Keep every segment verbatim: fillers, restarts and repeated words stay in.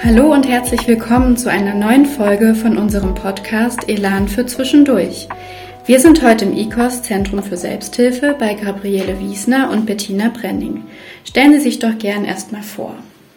Hallo und herzlich willkommen zu einer neuen Folge von unserem Podcast Elan für Zwischendurch. Wir sind heute im I C O S Zentrum für Selbsthilfe bei Gabriele Wiesner und Bettina Brenning. Stellen Sie sich doch gern erstmal vor.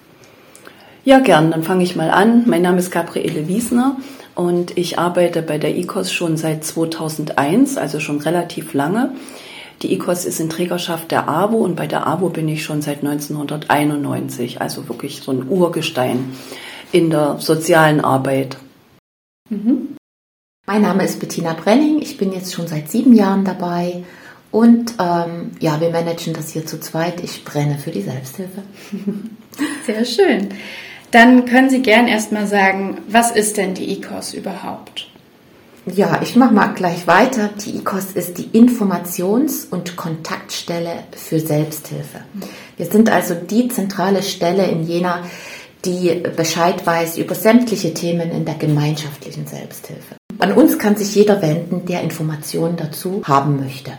Ja, gern. Dann fange ich mal an. Mein Name ist Gabriele Wiesner und ich arbeite bei der I C O S schon seit zweitausendeins, also schon relativ lange. Die I C O S ist in Trägerschaft der A W O und bei der A W O bin ich schon seit neunzehnhunderteinundneunzig, also wirklich so ein Urgestein in der sozialen Arbeit. Mhm. Mein Name ist Bettina Brenning, ich bin jetzt schon seit sieben Jahren dabei und ähm, ja, wir managen das hier zu zweit. Ich brenne für die Selbsthilfe. Sehr schön. Dann können Sie gern erstmal sagen, was ist denn die I C O S überhaupt? Ja, ich mache mal gleich weiter. Die I C O S ist die Informations- und Kontaktstelle für Selbsthilfe. Wir sind also die zentrale Stelle in Jena, die Bescheid weiß über sämtliche Themen in der gemeinschaftlichen Selbsthilfe. An uns kann sich jeder wenden, der Informationen dazu haben möchte.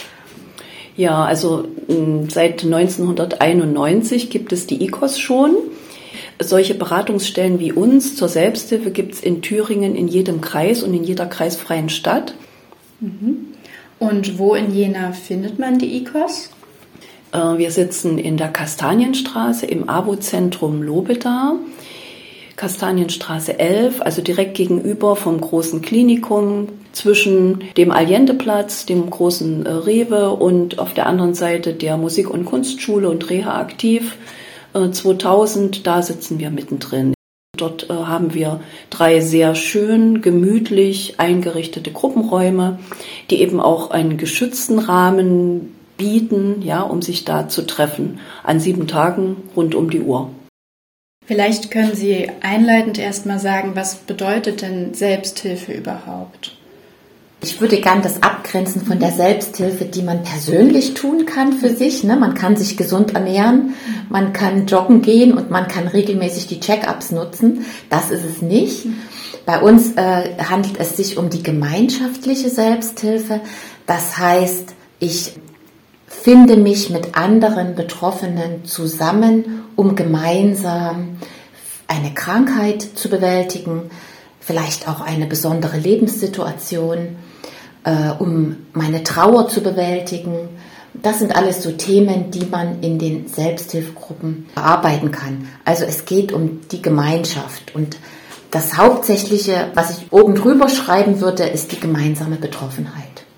Ja, also seit neunzehnhunderteinundneunzig gibt es die I C O S schon. Solche Beratungsstellen wie uns zur Selbsthilfe gibt es in Thüringen in jedem Kreis und in jeder kreisfreien Stadt. Und wo in Jena findet man die I C O S? Wir sitzen in der Kastanienstraße im A W O-Zentrum Lobeda, Kastanienstraße elf, also direkt gegenüber vom großen Klinikum, zwischen dem Allendeplatz, dem großen Rewe und auf der anderen Seite der Musik- und Kunstschule und Reha Aktiv. zweitausend, da sitzen wir mittendrin. Dort äh, haben wir drei sehr schön, gemütlich eingerichtete Gruppenräume, die eben auch einen geschützten Rahmen bieten, ja, um sich da zu treffen, an sieben Tagen rund um die Uhr. Vielleicht können Sie einleitend erstmal sagen, was bedeutet denn Selbsthilfe überhaupt? Ich würde gern das abgrenzen von der Selbsthilfe, die man persönlich tun kann für sich. Ne? Man kann sich gesund ernähren, man kann joggen gehen und man kann regelmäßig die Check-ups nutzen. Das ist es nicht. Bei uns äh, handelt es sich um die gemeinschaftliche Selbsthilfe. Das heißt, ich finde mich mit anderen Betroffenen zusammen, um gemeinsam eine Krankheit zu bewältigen, vielleicht auch eine besondere Lebenssituation, äh, um meine Trauer zu bewältigen. Das sind alles so Themen, die man in den Selbsthilfegruppen bearbeiten kann. Also es geht um die Gemeinschaft. Und das Hauptsächliche, was ich oben drüber schreiben würde, ist die gemeinsame Betroffenheit.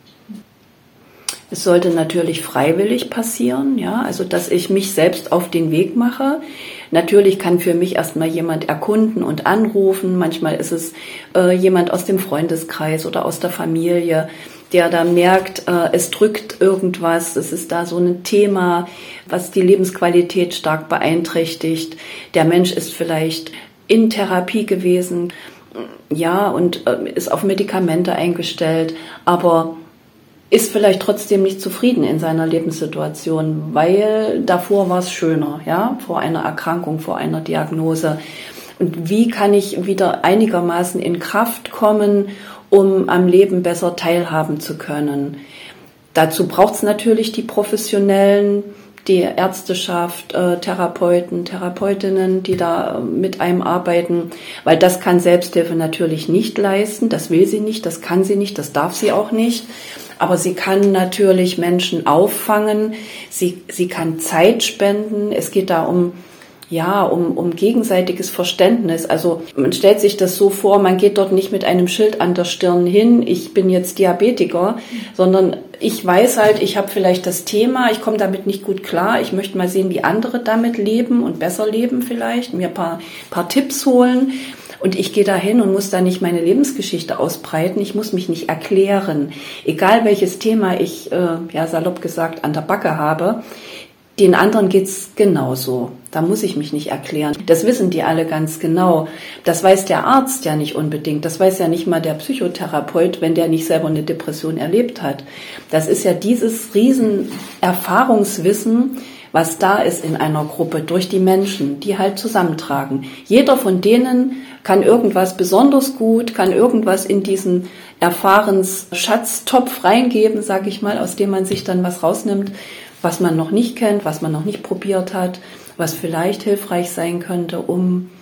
Es sollte natürlich freiwillig passieren, ja, also dass ich mich selbst auf den Weg mache. Natürlich kann für mich erstmal jemand erkunden und anrufen. Manchmal ist es äh, jemand aus dem Freundeskreis oder aus der Familie, der da merkt, äh, es drückt irgendwas. Es ist da so ein Thema, was die Lebensqualität stark beeinträchtigt. Der Mensch ist vielleicht in Therapie gewesen, ja, und äh, ist auf Medikamente eingestellt, aber ist vielleicht trotzdem nicht zufrieden in seiner Lebenssituation, weil davor war es schöner, ja, vor einer Erkrankung, vor einer Diagnose. Und wie kann ich wieder einigermaßen in Kraft kommen, um am Leben besser teilhaben zu können? Dazu braucht es natürlich die Professionellen, die Ärzteschaft, äh, Therapeuten, Therapeutinnen, die da äh, mit einem arbeiten, weil das kann Selbsthilfe natürlich nicht leisten, das will sie nicht, das kann sie nicht, das darf sie auch nicht. Aber sie kann natürlich Menschen auffangen, sie, sie kann Zeit spenden. Es geht da um, ja, um, um gegenseitiges Verständnis. Also man stellt sich das so vor, man geht dort nicht mit einem Schild an der Stirn hin, ich bin jetzt Diabetiker, sondern ich weiß halt, ich habe vielleicht das Thema, ich komme damit nicht gut klar, ich möchte mal sehen, wie andere damit leben und besser leben vielleicht, mir ein paar, paar Tipps holen. Und ich gehe da hin und muss da nicht meine Lebensgeschichte ausbreiten. Ich muss mich nicht erklären. Egal welches Thema ich, äh, ja salopp gesagt, an der Backe habe, den anderen geht's genauso. Da muss ich mich nicht erklären. Das wissen die alle ganz genau. Das weiß der Arzt ja nicht unbedingt. Das weiß ja nicht mal der Psychotherapeut, wenn der nicht selber eine Depression erlebt hat. Das ist ja dieses riesen Erfahrungswissen, was da ist in einer Gruppe durch die Menschen, die halt zusammentragen. Jeder von denen kann irgendwas besonders gut, kann irgendwas in diesen Erfahrensschatztopf reingeben, sage ich mal, aus dem man sich dann was rausnimmt, was man noch nicht kennt, was man noch nicht probiert hat, was vielleicht hilfreich sein könnte, um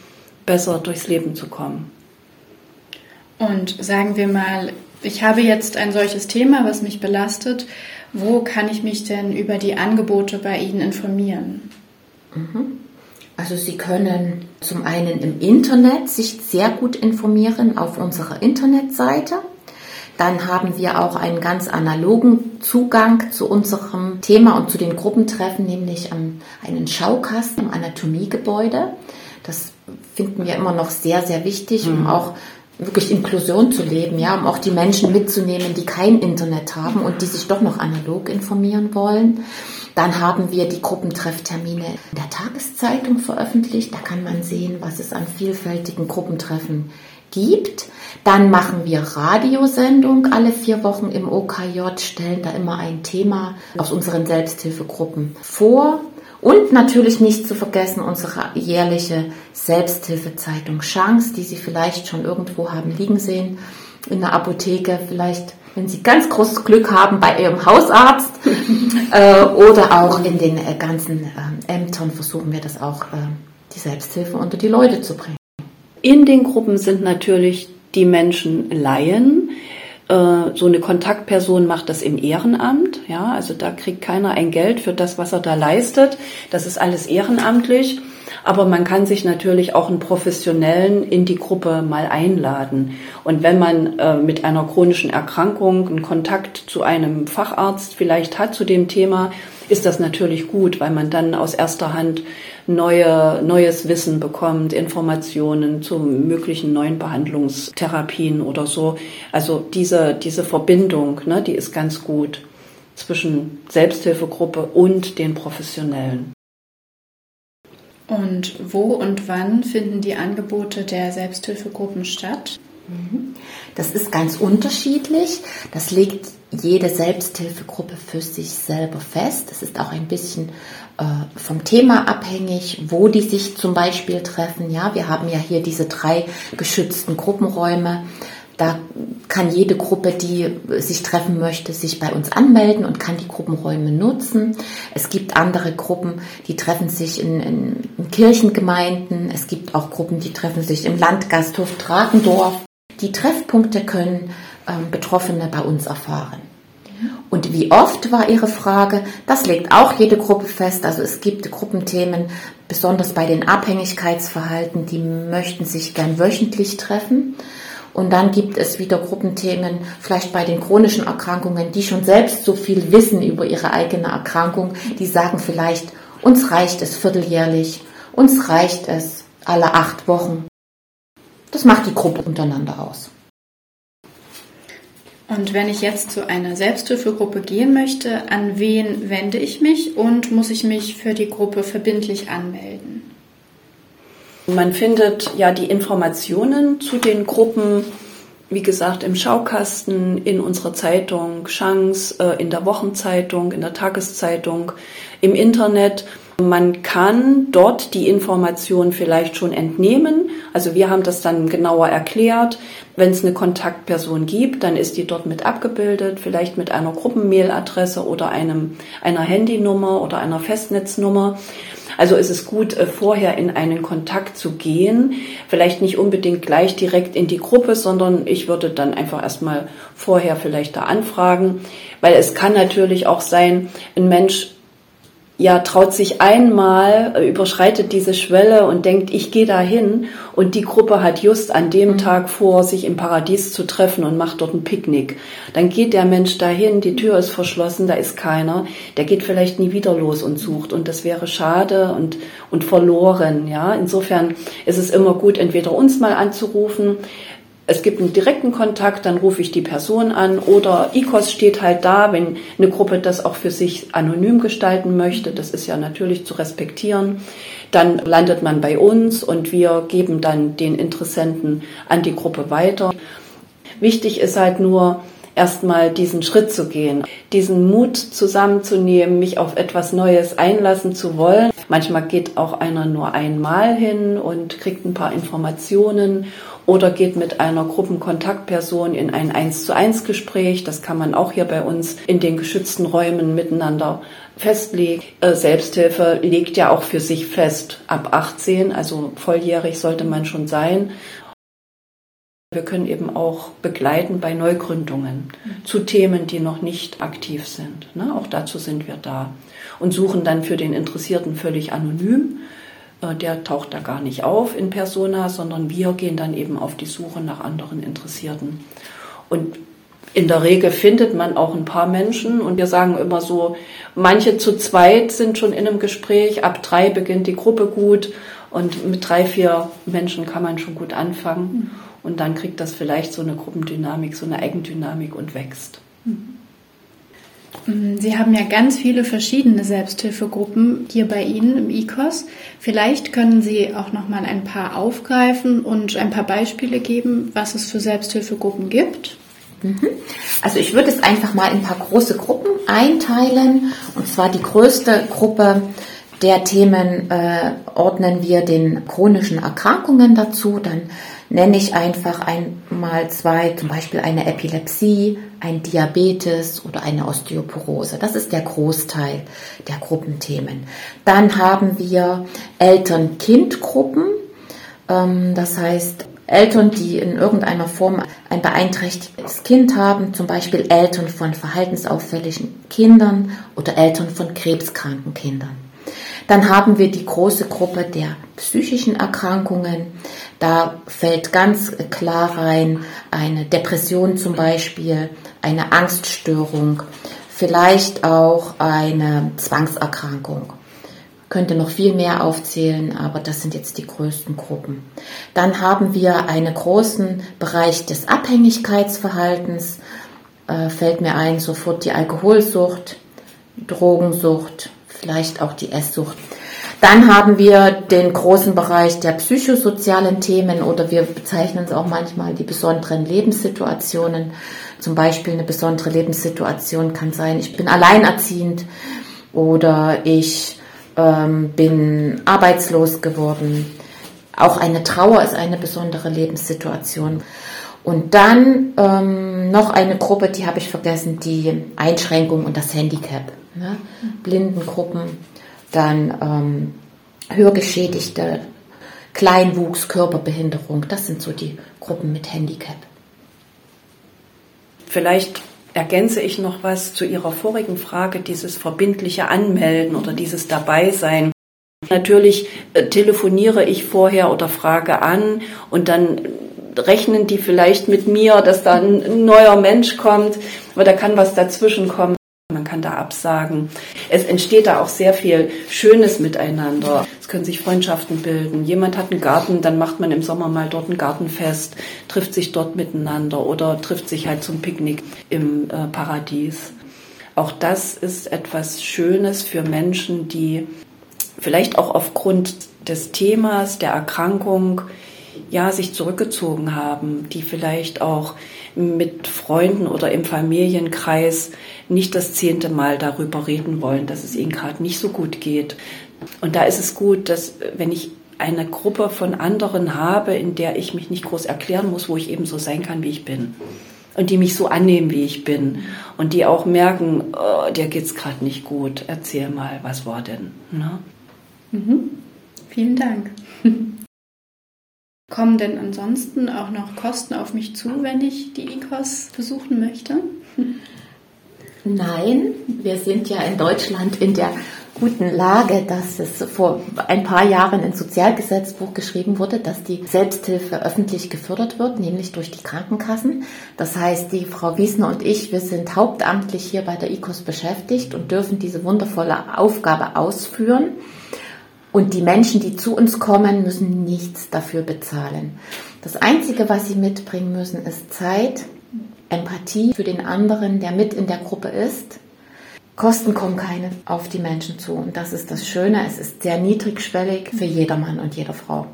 besser durchs Leben zu kommen. Und sagen wir mal, ich habe jetzt ein solches Thema, was mich belastet. Wo kann ich mich denn über die Angebote bei Ihnen informieren? Also Sie können zum einen im Internet sich sehr gut informieren auf unserer Internetseite. Dann haben wir auch einen ganz analogen Zugang zu unserem Thema und zu den Gruppentreffen, nämlich einen Schaukasten im Anatomiegebäude. Das finden wir immer noch sehr, sehr wichtig, um auch wirklich Inklusion zu leben, ja, um auch die Menschen mitzunehmen, die kein Internet haben und die sich doch noch analog informieren wollen. Dann haben wir die Gruppentrefftermine in der Tageszeitung veröffentlicht. Da kann man sehen, was es an vielfältigen Gruppentreffen gibt. Dann machen wir Radiosendung alle vier Wochen im O K J, stellen da immer ein Thema aus unseren Selbsthilfegruppen vor. Und natürlich nicht zu vergessen unsere jährliche Selbsthilfezeitung Chance, die Sie vielleicht schon irgendwo haben liegen sehen, in der Apotheke, vielleicht, wenn Sie ganz großes Glück haben, bei Ihrem Hausarzt äh, oder auch in den äh, ganzen äh, Ämtern versuchen wir das auch, äh, die Selbsthilfe unter die Leute zu bringen. In den Gruppen sind natürlich die Menschen Laien. So eine Kontaktperson macht das im Ehrenamt, ja, also da kriegt keiner ein Geld für das, was er da leistet. Das ist alles ehrenamtlich, aber man kann sich natürlich auch einen Professionellen in die Gruppe mal einladen. Und wenn man äh, mit einer chronischen Erkrankung einen Kontakt zu einem Facharzt vielleicht hat zu dem Thema, ist das natürlich gut, weil man dann aus erster Hand neue, neues Wissen bekommt, Informationen zu möglichen neuen Behandlungstherapien oder so. Also diese, diese Verbindung, ne, die ist ganz gut zwischen Selbsthilfegruppe und den Professionellen. Und wo und wann finden die Angebote der Selbsthilfegruppen statt? Das ist ganz unterschiedlich. Das legt jede Selbsthilfegruppe für sich selber fest. Es ist auch ein bisschen äh, vom Thema abhängig, wo die sich zum Beispiel treffen. Ja, wir haben ja hier diese drei geschützten Gruppenräume. Da kann jede Gruppe, die sich treffen möchte, sich bei uns anmelden und kann die Gruppenräume nutzen. Es gibt andere Gruppen, die treffen sich in, in, in Kirchengemeinden. Es gibt auch Gruppen, die treffen sich im Landgasthof Drakendorf. Die Treffpunkte können ähm, Betroffene bei uns erfahren. Und wie oft war Ihre Frage? Das legt auch jede Gruppe fest. Also es gibt Gruppenthemen, besonders bei den Abhängigkeitsverhalten, die möchten sich gern wöchentlich treffen. Und dann gibt es wieder Gruppenthemen, vielleicht bei den chronischen Erkrankungen, die schon selbst so viel wissen über ihre eigene Erkrankung. Die sagen vielleicht, uns reicht es vierteljährlich, uns reicht es alle acht Wochen. Das macht die Gruppe untereinander aus. Und wenn ich jetzt zu einer Selbsthilfegruppe gehen möchte, an wen wende ich mich und muss ich mich für die Gruppe verbindlich anmelden? Man findet ja die Informationen zu den Gruppen, wie gesagt, im Schaukasten, in unserer Zeitung Chance, in der Wochenzeitung, in der Tageszeitung, im Internet. Man kann dort die Information vielleicht schon entnehmen. Also wir haben das dann genauer erklärt. Wenn es eine Kontaktperson gibt, dann ist die dort mit abgebildet, vielleicht mit einer Gruppenmailadresse oder einem, einer Handynummer oder einer Festnetznummer. Also ist es gut, vorher in einen Kontakt zu gehen, vielleicht nicht unbedingt gleich direkt in die Gruppe, sondern ich würde dann einfach erstmal vorher vielleicht da anfragen, weil es kann natürlich auch sein, ein Mensch ja traut sich einmal, überschreitet diese Schwelle und denkt, ich gehe da hin und die Gruppe hat just an dem Tag vor, sich im Paradies zu treffen und macht dort ein Picknick. Dann geht der Mensch dahin, die Tür ist verschlossen, da ist keiner, der geht vielleicht nie wieder los und sucht und das wäre schade und, und verloren. Ja, insofern ist es immer gut, entweder uns mal anzurufen, es gibt einen direkten Kontakt, dann rufe ich die Person an oder I K O S steht halt da, wenn eine Gruppe das auch für sich anonym gestalten möchte, das ist ja natürlich zu respektieren, dann landet man bei uns und wir geben dann den Interessenten an die Gruppe weiter. Wichtig ist halt nur, erstmal diesen Schritt zu gehen, diesen Mut zusammenzunehmen, mich auf etwas Neues einlassen zu wollen. Manchmal geht auch einer nur einmal hin und kriegt ein paar Informationen oder geht mit einer Gruppenkontaktperson in ein eins zu eins Gespräch. Das kann man auch hier bei uns in den geschützten Räumen miteinander festlegen. Selbsthilfe legt ja auch für sich fest, ab achtzehn, also volljährig sollte man schon sein. Wir können eben auch begleiten bei Neugründungen zu Themen, die noch nicht aktiv sind. Ne? Auch dazu sind wir da und suchen dann für den Interessierten völlig anonym. Der taucht da gar nicht auf in Persona, sondern wir gehen dann eben auf die Suche nach anderen Interessierten. Und in der Regel findet man auch ein paar Menschen und wir sagen immer so, manche zu zweit sind schon in einem Gespräch, ab drei beginnt die Gruppe gut und mit drei, vier Menschen kann man schon gut anfangen. Und dann kriegt das vielleicht so eine Gruppendynamik, so eine Eigendynamik und wächst. Sie haben ja ganz viele verschiedene Selbsthilfegruppen hier bei Ihnen im I K O S. Vielleicht können Sie auch noch mal ein paar aufgreifen und ein paar Beispiele geben, was es für Selbsthilfegruppen gibt. Also ich würde es einfach mal in ein paar große Gruppen einteilen. Und zwar die größte Gruppe der Themen äh, ordnen wir den chronischen Erkrankungen dazu. Dann nenne ich einfach einmal zwei, zum Beispiel eine Epilepsie, ein Diabetes oder eine Osteoporose. Das ist der Großteil der Gruppenthemen. Dann haben wir Eltern-Kind-Gruppen. Ähm, das heißt, Eltern, die in irgendeiner Form ein beeinträchtigtes Kind haben, zum Beispiel Eltern von verhaltensauffälligen Kindern oder Eltern von krebskranken Kindern. Dann haben wir die große Gruppe der psychischen Erkrankungen. Da fällt ganz klar rein eine Depression zum Beispiel, eine Angststörung, vielleicht auch eine Zwangserkrankung. Könnte noch viel mehr aufzählen, aber das sind jetzt die größten Gruppen. Dann haben wir einen großen Bereich des Abhängigkeitsverhaltens. Äh, fällt mir ein, sofort die Alkoholsucht, Drogensucht, vielleicht auch die Esssucht. Dann haben wir den großen Bereich der psychosozialen Themen oder wir bezeichnen es auch manchmal die besonderen Lebenssituationen. Zum Beispiel eine besondere Lebenssituation kann sein, ich bin alleinerziehend oder ich ähm, bin arbeitslos geworden. Auch eine Trauer ist eine besondere Lebenssituation. Und dann ähm, noch eine Gruppe, die habe ich vergessen, die Einschränkung und das Handicap. Ne? Blindengruppen, dann ähm, Hörgeschädigte, Kleinwuchs, Körperbehinderung. Das sind so die Gruppen mit Handicap. Vielleicht ergänze ich noch was zu Ihrer vorigen Frage, dieses verbindliche Anmelden oder dieses Dabeisein. Natürlich äh, telefoniere ich vorher oder frage an und dann rechnen die vielleicht mit mir, dass da ein neuer Mensch kommt, aber da kann was dazwischen kommen. Man kann da absagen. Es entsteht da auch sehr viel Schönes miteinander. Es können sich Freundschaften bilden. Jemand hat einen Garten, dann macht man im Sommer mal dort ein Gartenfest, trifft sich dort miteinander oder trifft sich halt zum Picknick im äh, Paradies. Auch das ist etwas Schönes für Menschen, die vielleicht auch aufgrund des Themas, der Erkrankung, ja, sich zurückgezogen haben, die vielleicht auch mit Freunden oder im Familienkreis nicht das zehnte Mal darüber reden wollen, dass es ihnen gerade nicht so gut geht. Und da ist es gut, dass wenn ich eine Gruppe von anderen habe, in der ich mich nicht groß erklären muss, wo ich eben so sein kann, wie ich bin. Und die mich so annehmen, wie ich bin. Und die auch merken, oh, dir geht's gerade nicht gut, erzähl mal, was war denn? Ne? Mhm. Vielen Dank. Kommen denn ansonsten auch noch Kosten auf mich zu, wenn ich die I K O S besuchen möchte? Nein, wir sind ja in Deutschland in der guten Lage, dass es vor ein paar Jahren ins Sozialgesetzbuch geschrieben wurde, dass die Selbsthilfe öffentlich gefördert wird, nämlich durch die Krankenkassen. Das heißt, die Frau Wiesner und ich, wir sind hauptamtlich hier bei der I K O S beschäftigt und dürfen diese wundervolle Aufgabe ausführen. Und die Menschen, die zu uns kommen, müssen nichts dafür bezahlen. Das Einzige, was sie mitbringen müssen, ist Zeit, Empathie für den anderen, der mit in der Gruppe ist. Kosten kommen keine auf die Menschen zu. Und das ist das Schöne. Es ist sehr niedrigschwellig für jedermann und jede Frau.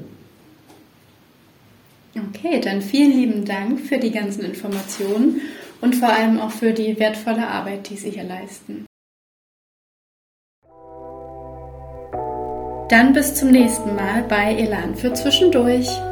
Okay, dann vielen lieben Dank für die ganzen Informationen. und vor allem auch für die wertvolle Arbeit, die Sie hier leisten. Dann bis zum nächsten Mal bei Elan für Zwischendurch.